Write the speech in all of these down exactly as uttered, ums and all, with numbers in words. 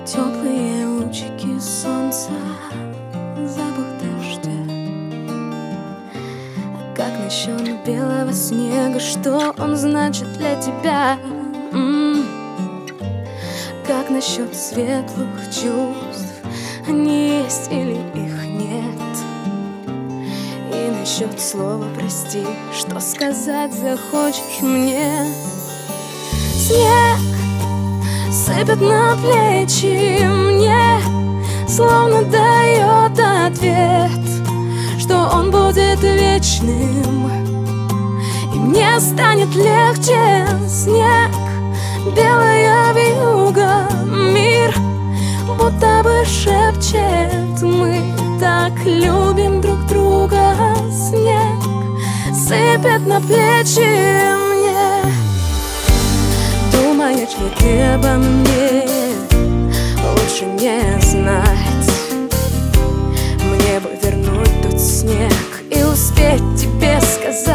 теплые лучики солнца, запах дождя. А как насчет белого снега, что он значит для тебя? М-м. Как насчет светлых чувств, они есть или их нет? И насчет слова прости, что сказать захочешь мне? Снег сыпет на плечи мне, словно дает ответ, что он будет вечным, и мне станет легче. Снег, белая вьюга, мир будто бы шепчет: мы так любим друг друга. Снег сыпет на плечи мне, думаешь ли ты обо мне? Лучше не знать. Мне бы вернуть тот снег и успеть тебе сказать,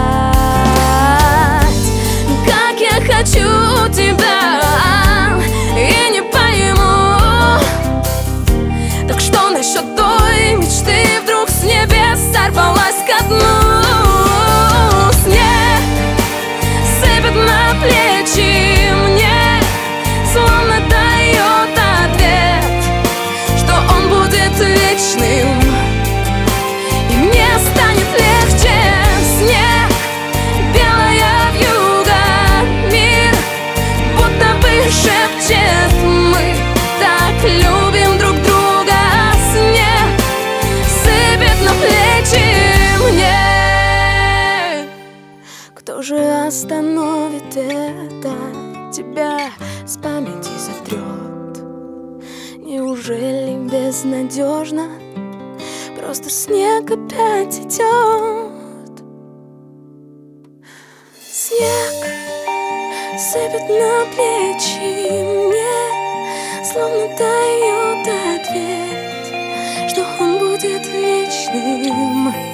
как я хочу тебя, и не пойму. Так что насчет той мечты, вдруг с небес сорвалась ко дну? Снег сыпет на плечи мне, словно дает ответ, что он будет вечным, и мне станет легче. Снег, белая вьюга, мир будто бы шепчет: мы так любим друг друга. Снег сыпет на плечи мне. Кто же остановит это? Тебя с памяти сотрет. Неужели безнадежно? Просто снег опять идет. Снег сыпет на плечи мне, словно дает ответ, что он будет вечным.